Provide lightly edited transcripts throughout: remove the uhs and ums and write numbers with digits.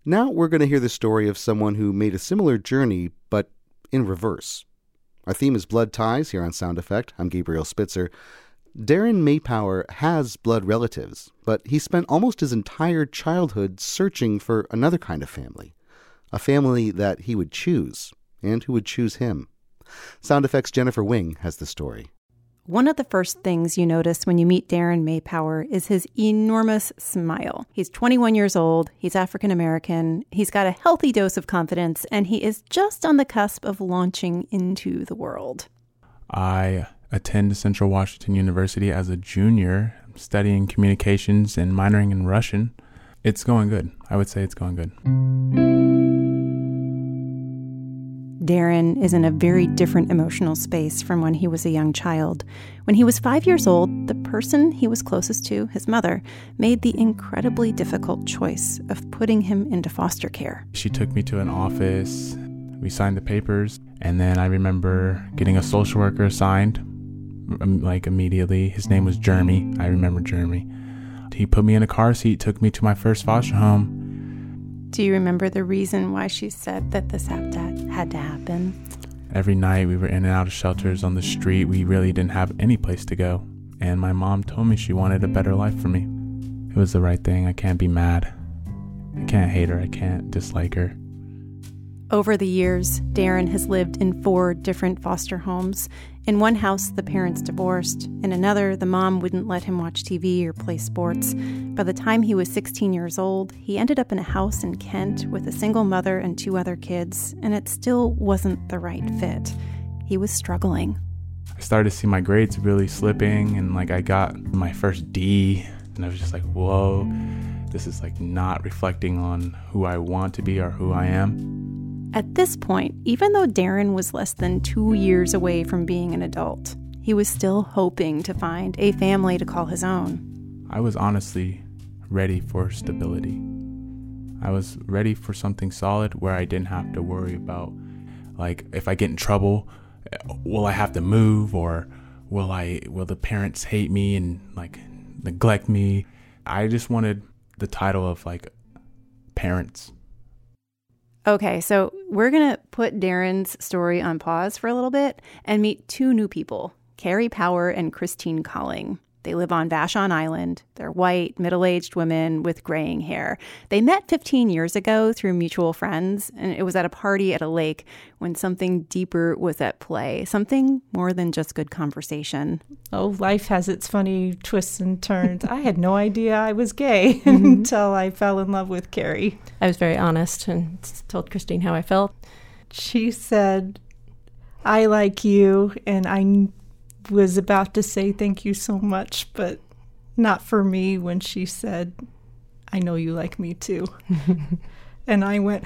Now we're going to hear the story of someone who made a similar journey, but in reverse. Our theme is blood ties here on Sound Effect. I'm Gabriel Spitzer. Darren Maypower has blood relatives, but he spent almost his entire childhood searching for another kind of family. A family that he would choose, and who would choose him. Sound Effects' Jennifer Wing has the story. One of the first things you notice when you meet Darren Maypower is his enormous smile. He's 21 years old, he's African American, he's got a healthy dose of confidence, and he is just on the cusp of launching into the world. I attend Central Washington University as a junior, studying communications and minoring in Russian. It's going good. I would say it's going good. Darren is in a very different emotional space from when he was a young child. When he was 5 years old, the person he was closest to, his mother, made the incredibly difficult choice of putting him into foster care. She took me to an office. We signed the papers. And then I remember getting a social worker assigned, immediately. His name was Jeremy. I remember Jeremy. He put me in a car seat, took me to my first foster home. Do you remember the reason why she said that this had to happen? Every night we were in and out of shelters on the street. We really didn't have any place to go. And my mom told me she wanted a better life for me. It was the right thing. I can't be mad. I can't hate her. I can't dislike her. Over the years, Darren has lived in 4 different foster homes. In one house, the parents divorced. In another, the mom wouldn't let him watch TV or play sports. By the time he was 16 years old, he ended up in a house in Kent with a single mother and 2 other kids, and it still wasn't the right fit. He was struggling. I started to see my grades really slipping, and I got my first D, and I was just like, whoa, this is not reflecting on who I want to be or who I am. At this point, even though Darren was less than 2 years away from being an adult, he was still hoping to find a family to call his own. I was honestly ready for stability. I was ready for something solid where I didn't have to worry about, if I get in trouble, will I have to move, or will the parents hate me and neglect me? I just wanted the title of parents. Okay, so we're going to put Darren's story on pause for a little bit and meet 2 new people, Carrie Power and Christine Colling. They live on Vashon Island. They're white, middle-aged women with graying hair. They met 15 years ago through mutual friends, and it was at a party at a lake when something deeper was at play, something more than just good conversation. Oh, life has its funny twists and turns. I had no idea I was gay until I fell in love with Carrie. I was very honest and told Christine how I felt. She said, I like you, and I was about to say thank you so much, but not for me when she said, I know you like me too. And I went,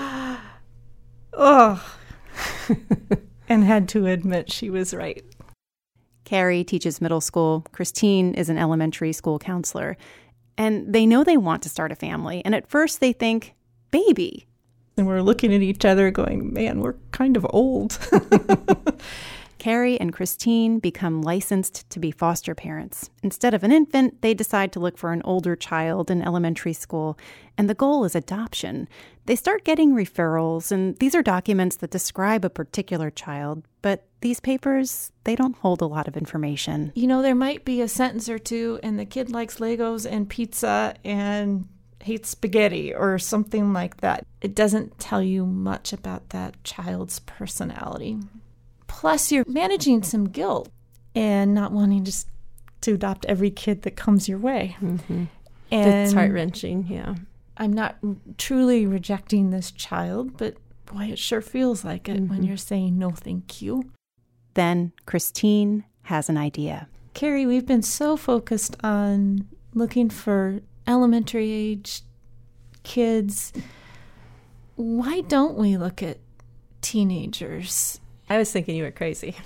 oh, and had to admit she was right. Carrie teaches middle school. Christine is an elementary school counselor. And they know they want to start a family. And at first they think, baby. And we're looking at each other going, man, we're kind of old. Carrie and Christine become licensed to be foster parents. Instead of an infant, they decide to look for an older child in elementary school, and the goal is adoption. They start getting referrals, and these are documents that describe a particular child, but these papers, they don't hold a lot of information. There might be a sentence or two, and the kid likes Legos and pizza and hates spaghetti or something like that. It doesn't tell you much about that child's personality. Plus, you're managing some guilt and not wanting to adopt every kid that comes your way. Mm-hmm. And it's heart-wrenching, yeah. I'm not truly rejecting this child, but boy, it sure feels like it when you're saying no thank you. Then Christine has an idea. Carrie, we've been so focused on looking for elementary age kids. Why don't we look at teenagers? I was thinking you were crazy.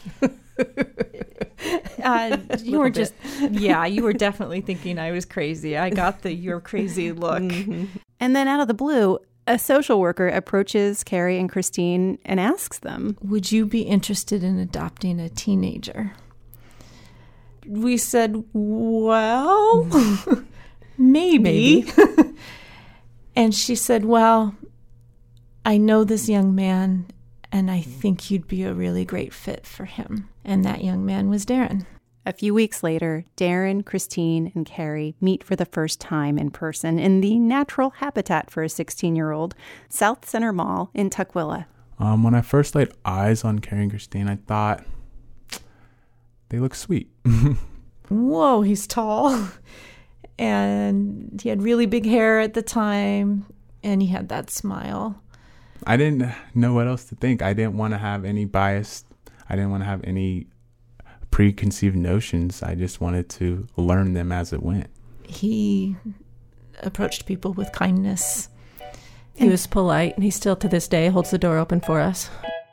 You were just, you were definitely thinking I was crazy. I got the you're crazy look. Mm-hmm. And then out of the blue, a social worker approaches Carrie and Christine and asks them, would you be interested in adopting a teenager? We said, well, maybe. And she said, well, I know this young man, and I think you'd be a really great fit for him. And that young man was Darren. A few weeks later, Darren, Christine, and Carrie meet for the first time in person in the natural habitat for a 16-year-old, South Center Mall in Tukwila. When I first laid eyes on Carrie and Christine, I thought, they look sweet. Whoa, he's tall. And he had really big hair at the time, and he had that smile. I didn't know what else to think. I didn't want to have any bias. I didn't want to have any preconceived notions. I just wanted to learn them as it went. He approached people with kindness. He was polite, and he still to this day holds the door open for us.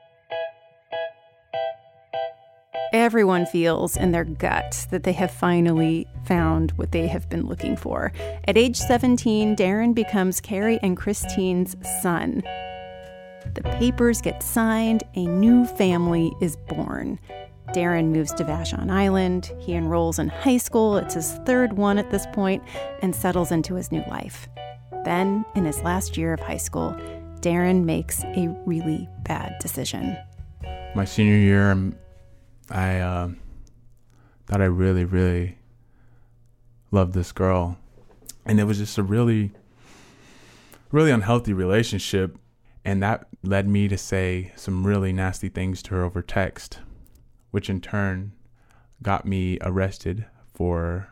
Everyone feels in their gut that they have finally found what they have been looking for. At age 17, Darren becomes Carrie and Christine's son. The papers get signed, a new family is born. Darren moves to Vashon Island. He enrolls in high school, it's his third one at this point, and settles into his new life. Then, in his last year of high school, Darren makes a really bad decision. My senior year, I thought I really, really loved this girl. And it was just a really, really unhealthy relationship. And that led me to say some really nasty things to her over text, which in turn got me arrested for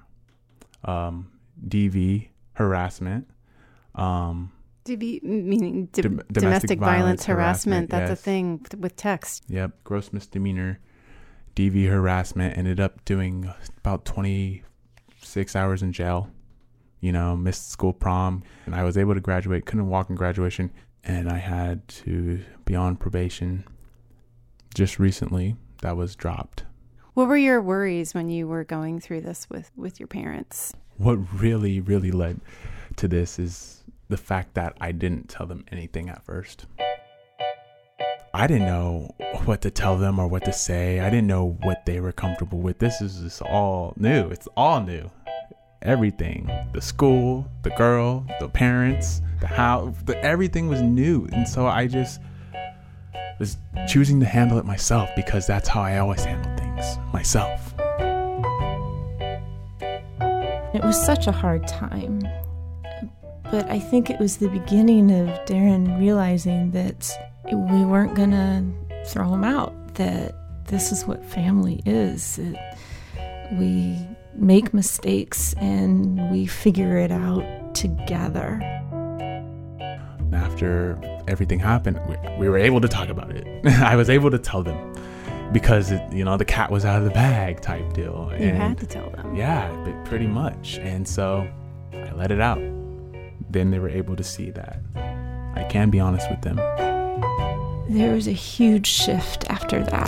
DV harassment. DV meaning domestic violence harassment. That's yes. a thing with text. Yep, gross misdemeanor. DV harassment. Ended up doing about 26 hours in jail. Missed school prom. And I was able to graduate, couldn't walk in graduation. And I had to be on probation. Just recently, that was dropped. What were your worries when you were going through this with your parents? What really, really led to this is the fact that I didn't tell them anything at first. I didn't know what to tell them or what to say. I didn't know what they were comfortable with. This is just all new. It's all new. Everything. The school, the girl, the parents, the house, everything was new. And so I just was choosing to handle it myself because that's how I always handle things, myself. It was such a hard time. But I think it was the beginning of Darren realizing that we weren't going to throw him out, that this is what family is. We make mistakes and we figure it out together. After everything happened, we were able to talk about it. I was able to tell them because, the cat was out of the bag type deal. You had to tell them. Yeah, pretty much. And so I let it out. Then they were able to see that I can be honest with them. There was a huge shift after that.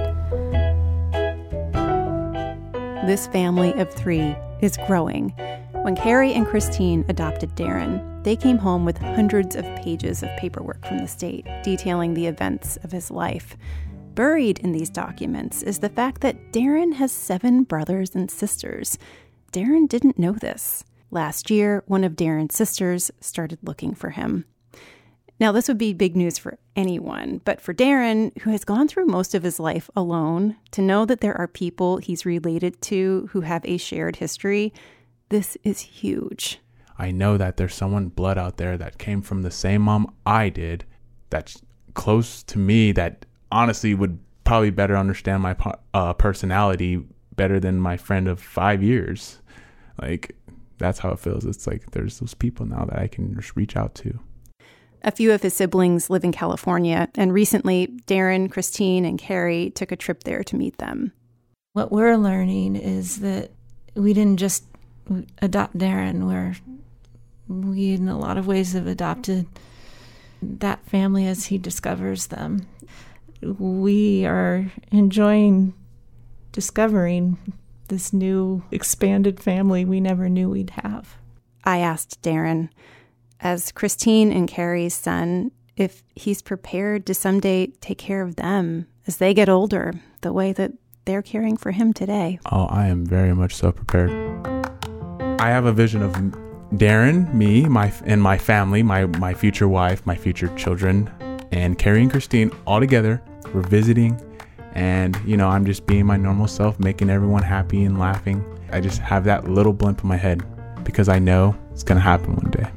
This family of 3 is growing. When Carrie and Christine adopted Darren, they came home with hundreds of pages of paperwork from the state detailing the events of his life. Buried in these documents is the fact that Darren has 7 brothers and sisters. Darren didn't know this. Last year, one of Darren's sisters started looking for him. Now, this would be big news for anyone, but for Darren, who has gone through most of his life alone, to know that there are people he's related to who have a shared history, this is huge. I know that there's someone blood out there that came from the same mom I did, that's close to me, that honestly would probably better understand my personality better than my friend of 5 years. That's how it feels. It's like there's those people now that I can just reach out to. A few of his siblings live in California, and recently, Darren, Christine, and Carrie took a trip there to meet them. What we're learning is that we didn't just adopt Darren. We in a lot of ways have adopted that family as he discovers them. We are enjoying discovering this new expanded family we never knew we'd have. I asked Darren, as Christine and Carrie's son, if he's prepared to someday take care of them as they get older, the way that they're caring for him today. Oh, I am very much so prepared. I have a vision of Darren, me, my family, my future wife, my future children, and Carrie and Christine all together. We're visiting, and I'm just being my normal self, making everyone happy and laughing. I just have that little blimp in my head because I know it's gonna happen one day.